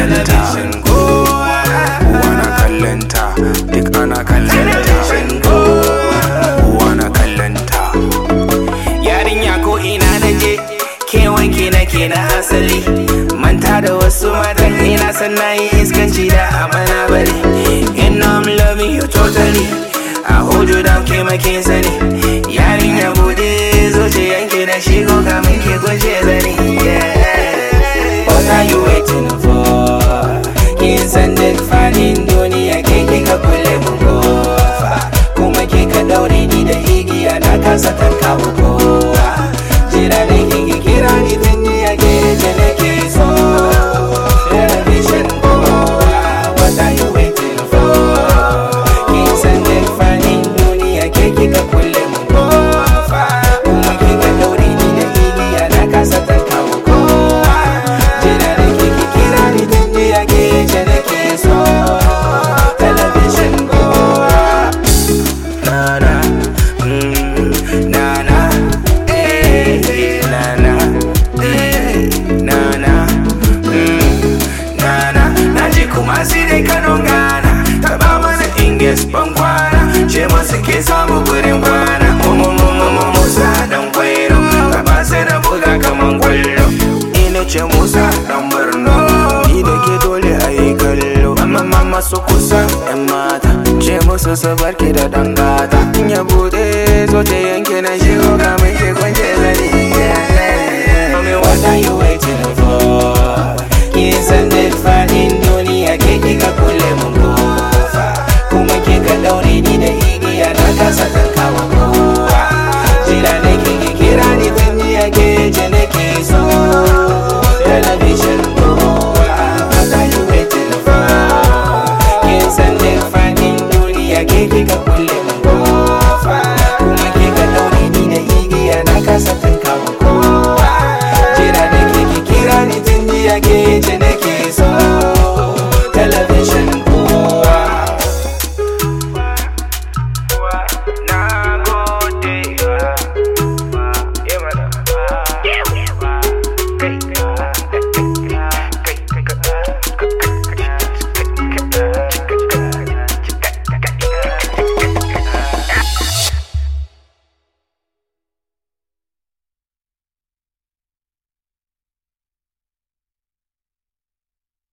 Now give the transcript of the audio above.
kallanta, kowa na kallanta, duk ana kallanta, kowa na kallanta. Yarinya ko ina naje kewanki nake na asali, manta da wasu matan ina san nayi iskanci da amana bari. And now I'm loving you totally, I hold you down ke make sani. Yarinya bude zuciyanki da shigo kamin ke kunshe zani. What are you waiting for? Kin san duk fadin duniya ke kika kulle mun kofa, kuma kika daure ni da igiya na kasa tanka kowa. Jira da kike kira ni tun jiya ke ce nake so. Television kowa, what are you waiting for? Kin san duk fadin duniya ke kika kulle mun kofa, kuma kika daure ni da igiya na kasa tanka kowa. Jira da kike kira ni tun jiya ke ce nake so. Television kowa. Na-na, na-na, na-na, na-na, na-na. Naji kuma si dai Kano Ghana, taba mana Inges ban kwana, ce masu ke samu gurin kwana. Musa dan kwairo, taba sai da buga kaman kwallo. Ina ce Musa dan Borno, ni da ke dole a yi kallo. Mama su kusa 'yan mata, ce musu su barki da dangata. In ya bude zo ta yanke na shigo kamin ke kwance zani. What are you waiting for?